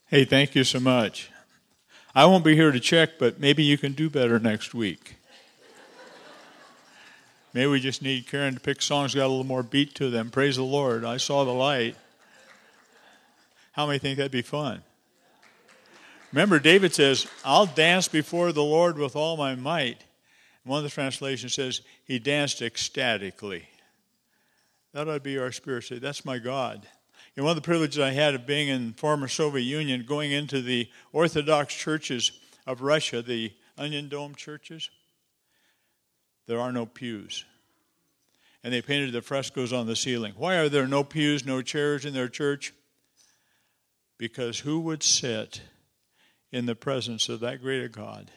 Hey, thank you so much. I won't be here to check, but maybe you can do better next week. Maybe we just need Karen to pick songs that got a little more beat to them. Praise the Lord. I saw the light. How many think that'd be fun? Remember, David says, I'll dance before the Lord with all my might. One of the translations says, he danced ecstatically. That ought to be our spirit. Say, that's my God. And one of the privileges I had of being in former Soviet Union, going into the Orthodox churches of Russia, the Onion Dome churches, there are no pews. And they painted the frescoes on the ceiling. Why are there no pews, no chairs in their church? Because who would sit in the presence of that great a God?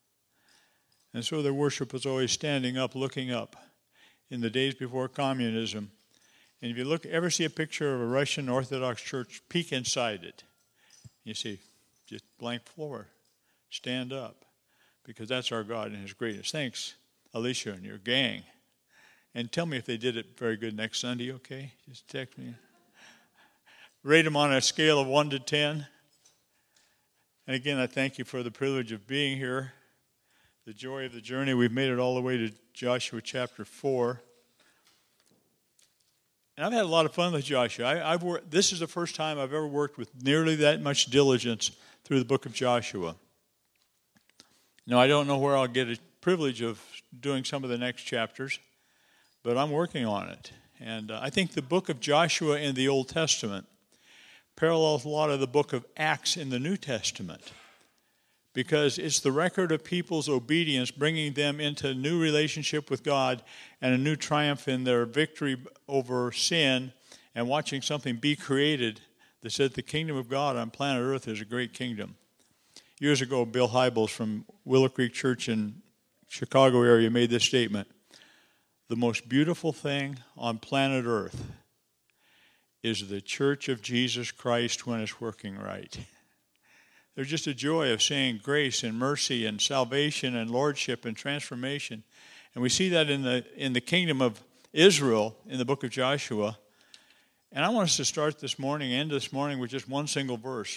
And so their worship was always standing up, looking up in the days before communism. And if you ever see a picture of a Russian Orthodox church, peek inside it. You see just blank floor. Stand up. Because that's our God and His greatness. Thanks, Alicia and your gang. And tell me if they did it very good next Sunday, okay? Just text me. Rate them on a scale of 1 to 10. And again, I thank you for the privilege of being here. The joy of the journey. We've made it all the way to Joshua chapter 4. And I've had a lot of fun with Joshua. This is the first time I've ever worked with nearly that much diligence through the book of Joshua. Now, I don't know where I'll get a privilege of doing some of the next chapters, but I'm working on it. And I think the book of Joshua in the Old Testament parallels a lot of the book of Acts in the New Testament, because it's the record of people's obedience, bringing them into a new relationship with God and a new triumph in their victory over sin, and watching something be created that said the kingdom of God on planet Earth is a great kingdom. Years ago, Bill Hybels from Willow Creek Church in Chicago area made this statement: the most beautiful thing on planet Earth is the church of Jesus Christ when it's working right. There's just a joy of seeing grace and mercy and salvation and lordship and transformation. And we see that in the kingdom of Israel in the book of Joshua. And I want us to start this morning, end this morning, with just one single verse.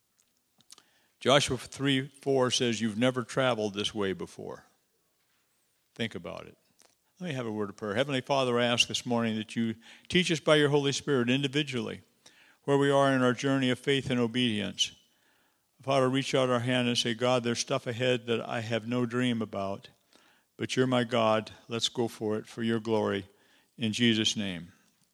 Joshua 3:4 says, you've never traveled this way before. Think about it. Let me have a word of prayer. Heavenly Father, I ask this morning that you teach us by your Holy Spirit individually where we are in our journey of faith and obedience. Father, reach out our hand and say, God, there's stuff ahead that I have no dream about, but you're my God. Let's go for it, for your glory, in Jesus' name.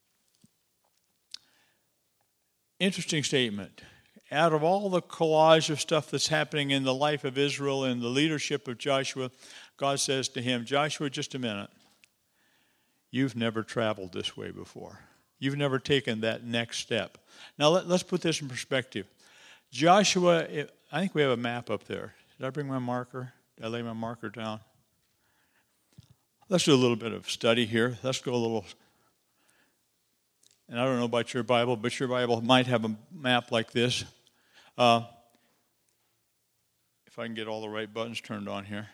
Interesting statement. Out of all the collage of stuff that's happening in the life of Israel and the leadership of Joshua, God says to him, Joshua, just a minute. You've never traveled this way before. You've never taken that next step. Now, let's put this in perspective. Joshua, I think we have a map up there. Did I bring my marker? Did I lay my marker down? Let's do a little bit of study here. Let's go a little. And I don't know about your Bible, but your Bible might have a map like this. If I can get all the right buttons turned on here.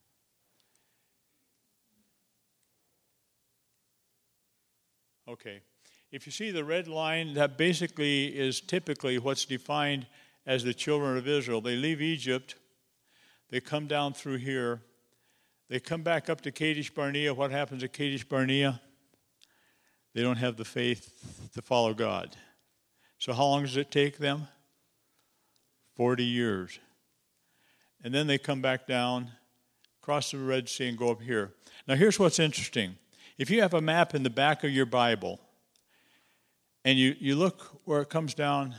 Okay. If you see the red line, that basically is typically what's defined as the children of Israel. They leave Egypt. They come down through here. They come back up to Kadesh Barnea. What happens at Kadesh Barnea? They don't have the faith to follow God. So how long does it take them? 40 years. And then they come back down, cross the Red Sea, and go up here. Now here's what's interesting. If you have a map in the back of your Bible, and you look where it comes down,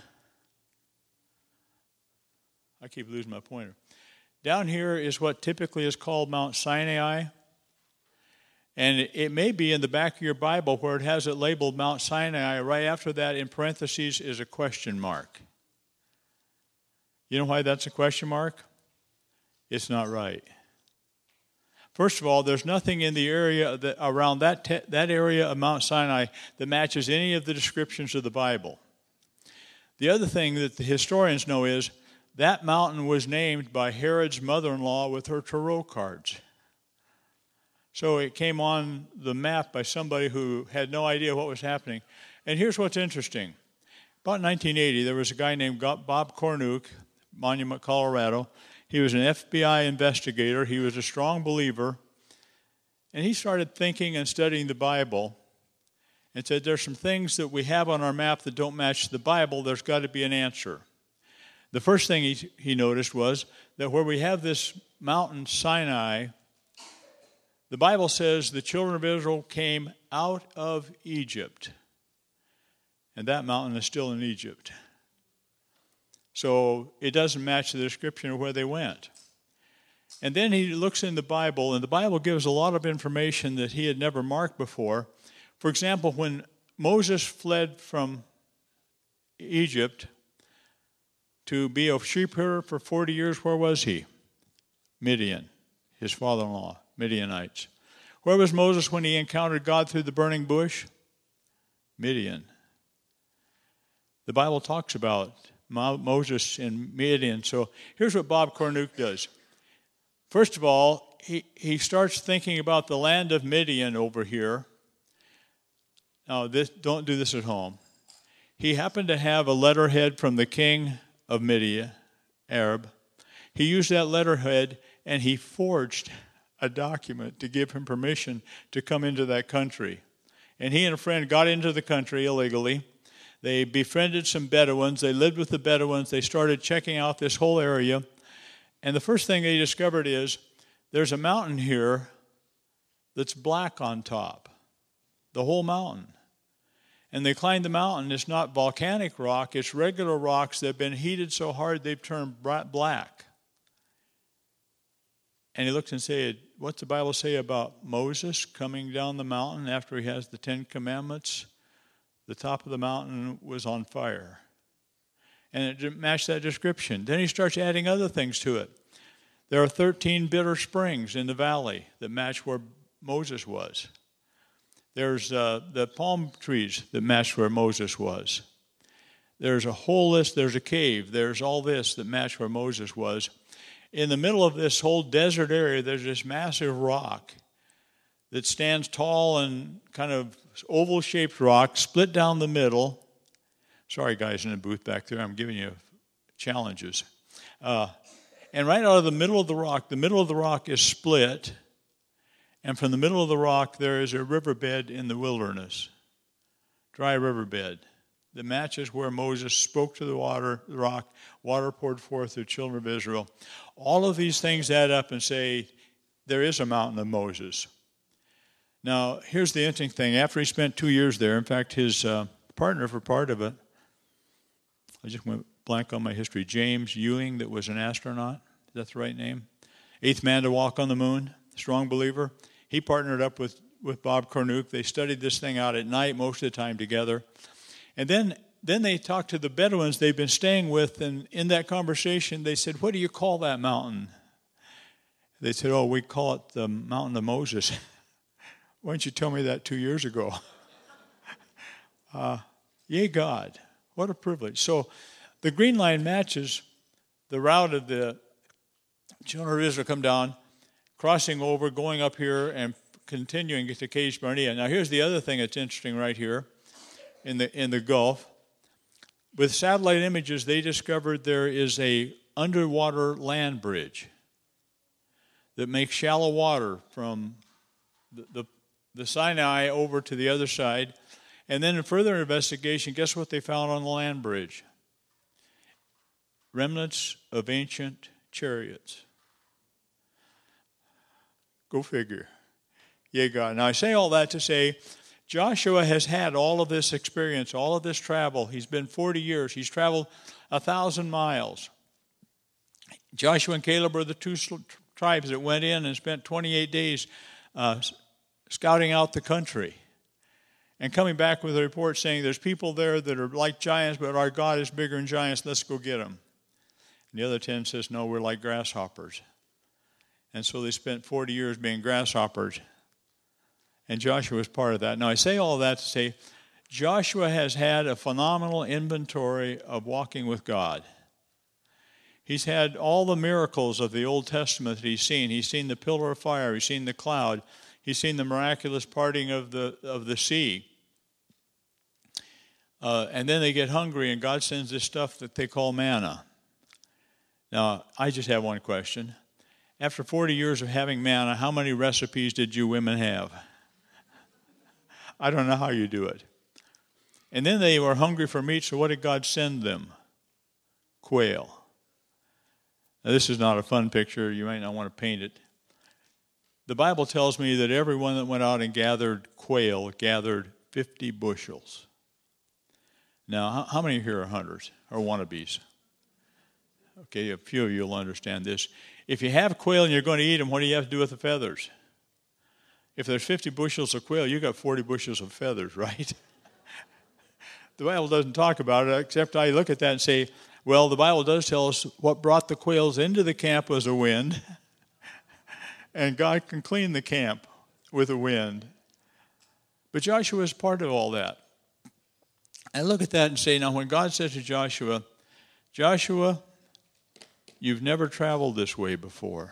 I keep losing my pointer. Down here is what typically is called Mount Sinai. And it may be in the back of your Bible where it has it labeled Mount Sinai. Right after that, in parentheses, is a question mark. You know why that's a question mark? It's not right. First of all, there's nothing in the area around that area of Mount Sinai that matches any of the descriptions of the Bible. The other thing that the historians know is that mountain was named by Herod's mother-in-law with her tarot cards. So it came on the map by somebody who had no idea what was happening. And here's what's interesting. About 1980, there was a guy named Bob Cornuke, Monument, Colorado. He was an FBI investigator. He was a strong believer. And he started thinking and studying the Bible and said, there's some things that we have on our map that don't match the Bible. There's got to be an answer. The first thing he noticed was that where we have this mountain Sinai, the Bible says the children of Israel came out of Egypt. And that mountain is still in Egypt. So it doesn't match the description of where they went. And then he looks in the Bible, and the Bible gives a lot of information that he had never marked before. For example, when Moses fled from Egypt to be a sheep herder for 40 years, where was he? Midian, his father-in-law, Midianites. Where was Moses when he encountered God through the burning bush? Midian. The Bible talks about Moses and Midian. So here's what Bob Cornuke does. First of all, he starts thinking about the land of Midian over here. Now, don't do this at home. He happened to have a letterhead from the king of Midian, Arab. He used that letterhead, and he forged a document to give him permission to come into that country. And he and a friend got into the country illegally. They befriended some Bedouins. They lived with the Bedouins. They started checking out this whole area. And the first thing they discovered is there's a mountain here that's black on top, the whole mountain. And they climbed the mountain. It's not volcanic rock. It's regular rocks that have been heated so hard they've turned black. And he looked and said, what's the Bible say about Moses coming down the mountain after he has the 10 Commandments? The top of the mountain was on fire. And it didn't match that description. Then he starts adding other things to it. There are 13 bitter springs in the valley that match where Moses was. There's the palm trees that match where Moses was. There's a whole list. There's a cave. There's all this that match where Moses was. In the middle of this whole desert area, there's this massive rock that stands tall and kind of oval-shaped rock, split down the middle. Sorry, guys in the booth back there, I'm giving you challenges. And right out of the middle of the rock is split. And from the middle of the rock, there is a riverbed in the wilderness, dry riverbed, that matches where Moses spoke to the rock, water poured forth to the children of Israel. All of these things add up and say, there is a mountain of Moses. Now, here's the interesting thing. After he spent 2 years there, in fact, his partner for part of it, I just went blank on my history, James Ewing, that was an astronaut. Is that the right name? 8th man to walk on the moon, strong believer. He partnered up with Bob Cornuke. They studied this thing out at night most of the time together. And then they talked to the Bedouins they've been staying with, and in that conversation they said, what do you call that mountain? They said, oh, we call it the Mountain of Moses. Why didn't you tell me that 2 years ago? Yea, God. What a privilege. So the green line matches the route of the children of Israel come down, crossing over, going up here, and continuing to Kadesh Barnea. Now here's the other thing that's interesting right here in the Gulf. With satellite images, they discovered there is a underwater land bridge that makes shallow water from the Sinai over to the other side. And then in further investigation, guess what they found on the land bridge? Remnants of ancient chariots. Go figure. Yea, God. Now I say all that to say, Joshua has had all of this experience, all of this travel. He's been 40 years. He's traveled 1,000 miles. Joshua and Caleb are the two tribes that went in and spent 28 days scouting out the country and coming back with a report saying there's people there that are like giants, but our God is bigger than giants. Let's go get them. And the other 10 says, no, we're like grasshoppers. And so they spent 40 years being grasshoppers. And Joshua was part of that. Now, I say all that to say Joshua has had a phenomenal inventory of walking with God. He's had all the miracles of the Old Testament that he's seen. He's seen the pillar of fire. He's seen the cloud. He's seen the miraculous parting of the sea. And then they get hungry, and God sends this stuff that they call manna. Now, I just have one question. After 40 years of having manna, how many recipes did you women have? I don't know how you do it. And then they were hungry for meat, so what did God send them? Quail. Now, this is not a fun picture. You might not want to paint it. The Bible tells me that everyone that went out and gathered quail gathered 50 bushels. Now, how many here are hunters or wannabes? Okay, a few of you will understand this. If you have quail and you're going to eat them, what do you have to do with the feathers? If there's 50 bushels of quail, you've got 40 bushels of feathers, right? The Bible doesn't talk about it, except I look at that and say, well, the Bible does tell us what brought the quails into the camp was a wind, and God can clean the camp with a wind. But Joshua is part of all that. I look at that and say, now when God says to Joshua, Joshua, you've never traveled this way before.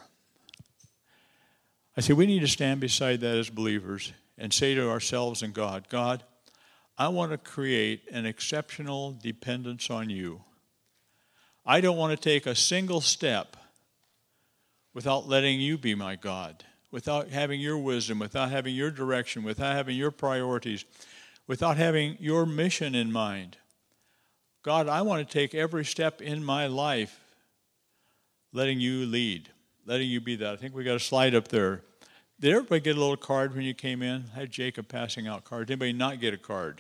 I say we need to stand beside that as believers and say to ourselves and God, God, I want to create an exceptional dependence on you. I don't want to take a single step without letting you be my God, without having your wisdom, without having your direction, without having your priorities, without having your mission in mind. God, I want to take every step in my life letting you lead, letting you be that. I think we got a slide up there. Did everybody get a little card when you came in? I had Jacob passing out cards. Did anybody not get a card?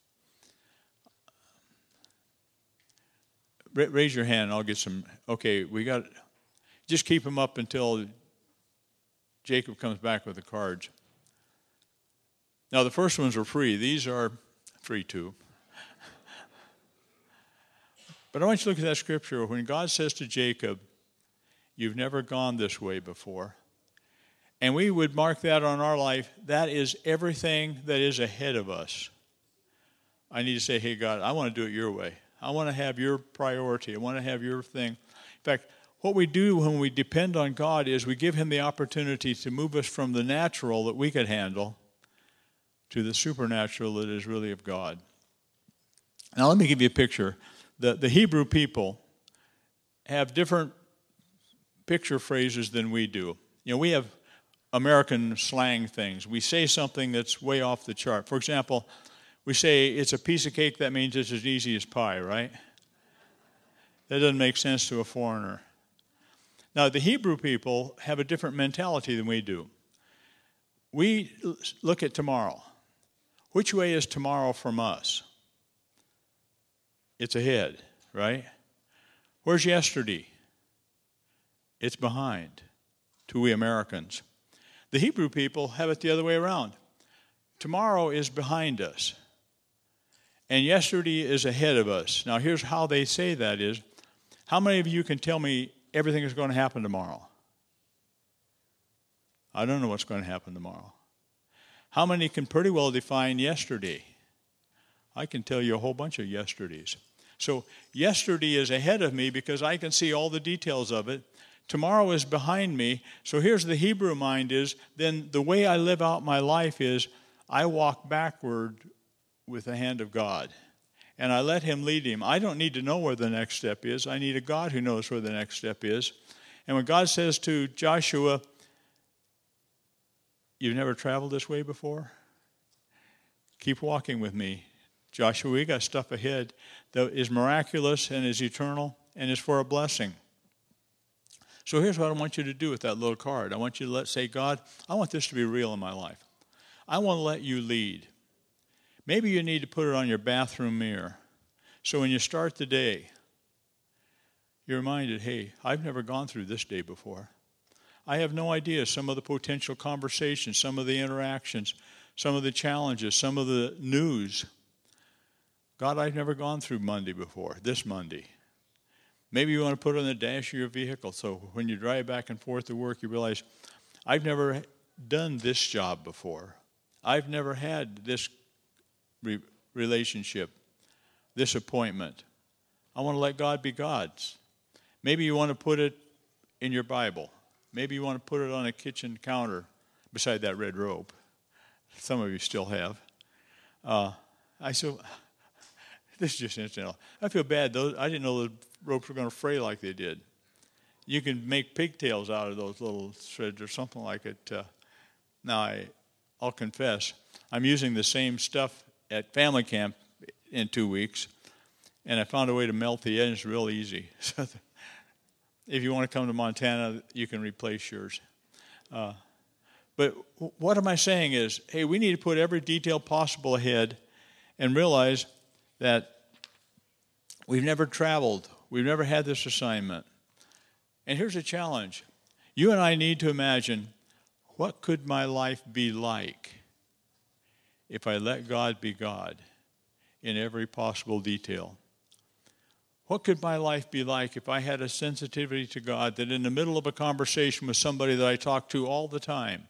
Raise your hand. I'll get some. Okay, we got. Just keep them up until Jacob comes back with the cards. Now, the first ones are free. These are free too. But I want you to look at that scripture. When God says to Jacob, you've never gone this way before. And we would mark that on our life. That is everything that is ahead of us. I need to say, hey, God, I want to do it your way. I want to have your priority. I want to have your thing. In fact, what we do when we depend on God is we give him the opportunity to move us from the natural that we could handle to the supernatural that is really of God. Now, let me give you a picture. The Hebrew people have different picture phrases than we do. You know, we have American slang things. We say something that's way off the chart. For example, we say it's a piece of cake, that means it's as easy as pie, right? That doesn't make sense to a foreigner. Now, the Hebrew people have a different mentality than we do. We look at tomorrow. Which way is tomorrow from us? It's ahead, right? Where's yesterday? It's behind to we Americans. The Hebrew people have it the other way around. Tomorrow is behind us, and yesterday is ahead of us. Now, here's how they say that is, how many of you can tell me everything is going to happen tomorrow? I don't know what's going to happen tomorrow. How many can pretty well define yesterday? I can tell you a whole bunch of yesterdays. So yesterday is ahead of me because I can see all the details of it. Tomorrow is behind me. So here's the Hebrew mind is, then the way I live out my life is I walk backward with the hand of God. And I let him lead him. I don't need to know where the next step is. I need a God who knows where the next step is. And when God says to Joshua, you've never traveled this way before? Keep walking with me. Joshua, we got stuff ahead that is miraculous and is eternal and is for a blessing. So here's what I want you to do with that little card. I want you to say, God, I want this to be real in my life. I want to let you lead. Maybe you need to put it on your bathroom mirror. So when you start the day, you're reminded, hey, I've never gone through this day before. I have no idea some of the potential conversations, some of the interactions, some of the challenges, some of the news. God, I've never gone through Monday before, this Monday. Maybe you want to put it on the dash of your vehicle so when you drive back and forth to work, you realize, I've never done this job before. I've never had this relationship, this appointment. I want to let God be God's. Maybe you want to put it in your Bible. Maybe you want to put it on a kitchen counter beside that red robe. Some of you still have. This is just incidental. I feel bad. I didn't know the ropes were going to fray like they did. You can make pigtails out of those little threads or something like it. Now, I'll confess, I'm using the same stuff at family camp in 2 weeks, and I found a way to melt the ends real easy. So if you want to come to Montana, you can replace yours. But what am I saying is, hey, we need to put every detail possible ahead and realize that we've never traveled. We've never had this assignment. And here's a challenge. You and I need to imagine, what could my life be like if I let God be God in every possible detail? What could my life be like if I had a sensitivity to God that in the middle of a conversation with somebody that I talk to all the time,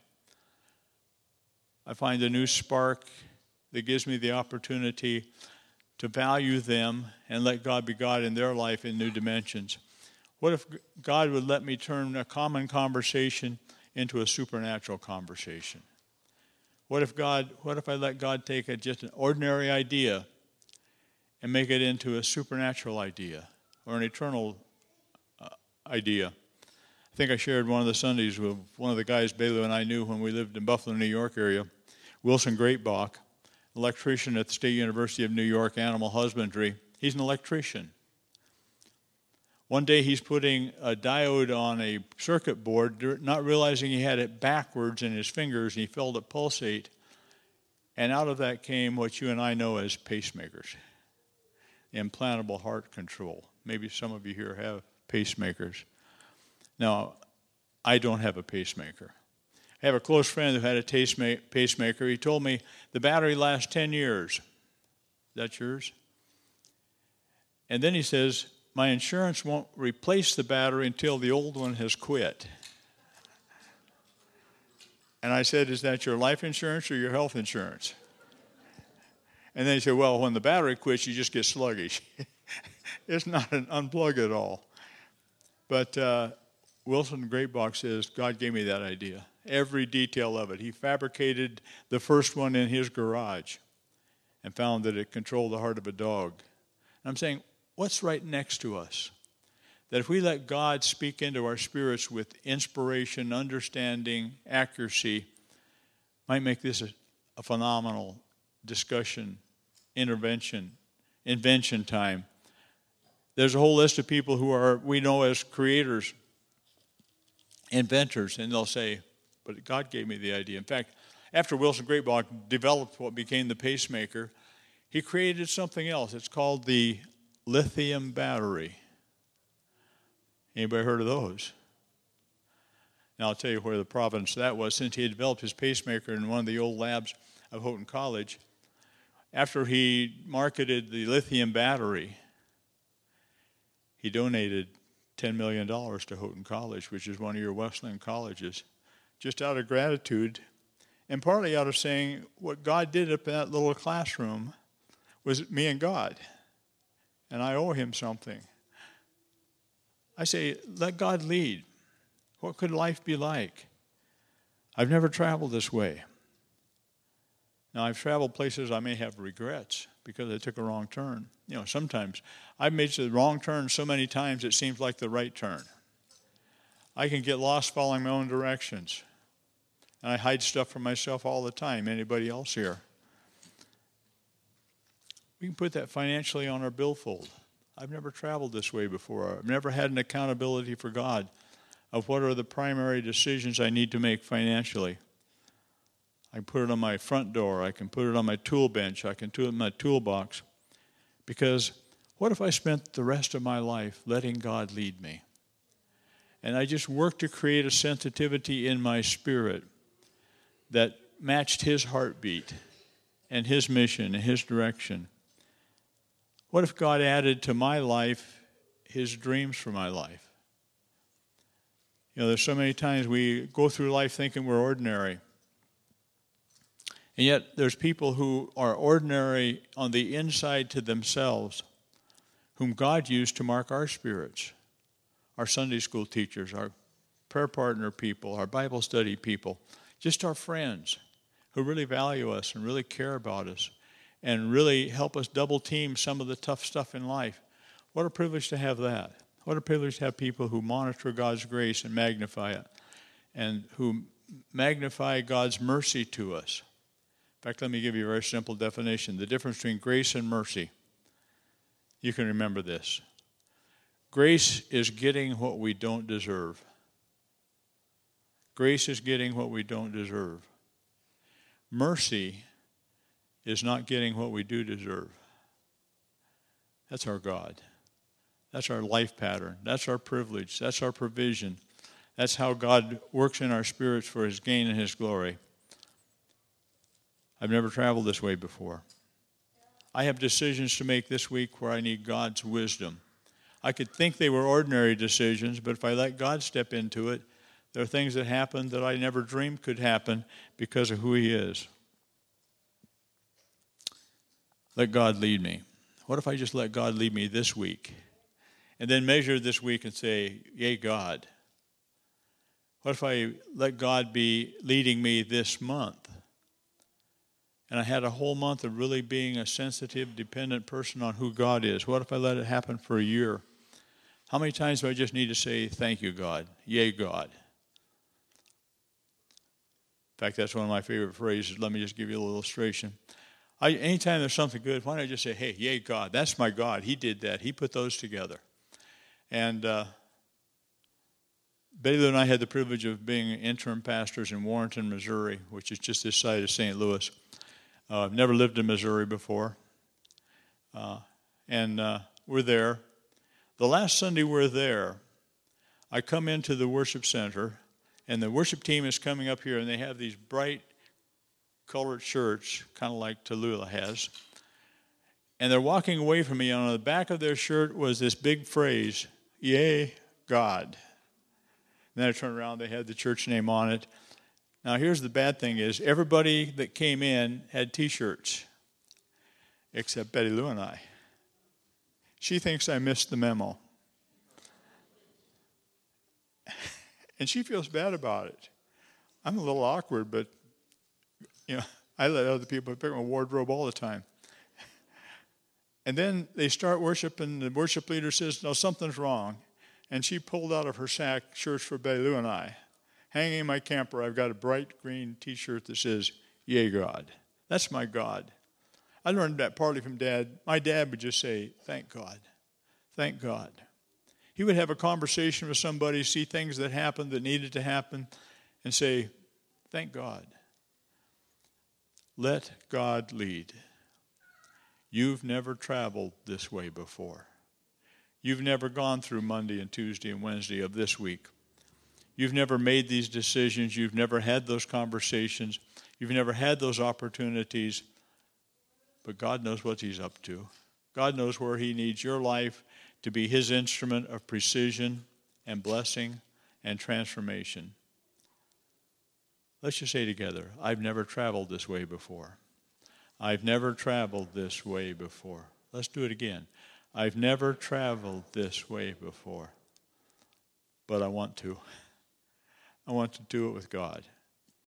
I find a new spark that gives me the opportunity to value them and let God be God in their life in new dimensions? What if God would let me turn a common conversation into a supernatural conversation? What if I let God take just an ordinary idea and make it into a supernatural idea or an eternal idea? I think I shared one of the Sundays with one of the guys Belu and I knew when we lived in Buffalo, New York area, Wilson Greatbach, electrician at the State University of New York, animal husbandry. He's an electrician. One day he's putting a diode on a circuit board, not realizing he had it backwards in his fingers, and he felt it pulsate. And out of that came what you and I know as pacemakers, implantable heart control. Maybe some of you here have pacemakers. Now, I don't have a pacemaker. I have a close friend who had a pacemaker. He told me the battery lasts 10 years. Is that yours? And then he says, my insurance won't replace the battery until the old one has quit. And I said, is that your life insurance or your health insurance? And then he said, well, when the battery quits, you just get sluggish. It's not an unplug at all. But Wilson Greatbach says, God gave me that idea. Every detail of it. He fabricated the first one in his garage and found that it controlled the heart of a dog. And I'm saying, what's right next to us? That if we let God speak into our spirits with inspiration, understanding, accuracy, might make this a phenomenal discussion, invention time. There's a whole list of people who we know as creators, inventors, and they'll say, but God gave me the idea. In fact, after Wilson Greatbach developed what became the pacemaker, he created something else. It's called the lithium battery. Anybody heard of those? Now I'll tell you where the providence that was. Since he had developed his pacemaker in one of the old labs of Houghton College, after he marketed the lithium battery, he donated $10 million to Houghton College, which is one of your Wesleyan colleges, just out of gratitude, and partly out of saying what God did up in that little classroom was me and God, and I owe him something. I say, let God lead. What could life be like? I've never traveled this way. Now, I've traveled places I may have regrets because I took a wrong turn. You know, sometimes I've made the wrong turn so many times it seems like the right turn. I can get lost following my own directions. And I hide stuff from myself all the time. Anybody else here? We can put that financially on our billfold. I've never traveled this way before. I've never had an accountability for God of what are the primary decisions I need to make financially. I can put it on my front door. I can put it on my tool bench. I can put it in my toolbox. Because what if I spent the rest of my life letting God lead me? And I just worked to create a sensitivity in my spirit that matched his heartbeat and his mission and his direction. What if God added to my life his dreams for my life? You know, there's so many times we go through life thinking we're ordinary. And yet there's people who are ordinary on the inside to themselves, whom God used to mark our spirits, our Sunday school teachers, our prayer partner people, our Bible study people, just our friends who really value us and really care about us and really help us double team some of the tough stuff in life. What a privilege to have that. What a privilege to have people who monitor God's grace and magnify it, and who magnify God's mercy to us. In fact, let me give you a very simple definition. The difference between grace and mercy. You can remember this. Grace is getting what we don't deserve. Grace is getting what we don't deserve. Mercy is not getting what we do deserve. That's our God. That's our life pattern. That's our privilege. That's our provision. That's how God works in our spirits for His gain and His glory. I've never traveled this way before. I have decisions to make this week where I need God's wisdom. I could think they were ordinary decisions, but if I let God step into it, there are things that happen that I never dreamed could happen because of who He is. Let God lead me. What if I just let God lead me this week? And then measure this week and say, yay, God. What if I let God be leading me this month? And I had a whole month of really being a sensitive, dependent person on who God is. What if I let it happen for a year? How many times do I just need to say, thank you, God? Yay, God. In fact, that's one of my favorite phrases. Let me just give you a little illustration. Anytime there's something good, why don't I just say, hey, yay, God. That's my God. He did that. He put those together. And Betty Lou and I had the privilege of being interim pastors in Warrenton, Missouri, which is just this side of St. Louis. I've never lived in Missouri before. And we're there. The last Sunday we're there, I come into the worship center, and the worship team is coming up here, and they have these bright colored shirts, kind of like Tallulah has. And they're walking away from me, and on the back of their shirt was this big phrase, yay, God. And then I turned around, they had the church name on it. Now, here's the bad thing is, everybody that came in had T-shirts, except Betty Lou and I. She thinks I missed the memo. And she feels bad about it. I'm a little awkward, but, I let other people pick my wardrobe all the time. And then they start worship, and the worship leader says, no, something's wrong. And she pulled out of her sack shirts for Betty Lou and I. Hanging in my camper, I've got a bright green T-shirt that says, yay, God. That's my God. I learned that partly from Dad. My dad would just say, thank God. Thank God. He would have a conversation with somebody, see things that happened that needed to happen, and say, thank God. Let God lead. You've never traveled this way before. You've never gone through Monday and Tuesday and Wednesday of this week. You've never made these decisions. You've never had those conversations. You've never had those opportunities. But God knows what He's up to. God knows where He needs your life to be His instrument of precision and blessing and transformation. Let's just say together, I've never traveled this way before. I've never traveled this way before. Let's do it again. I've never traveled this way before. But I want to. I want to do it with God.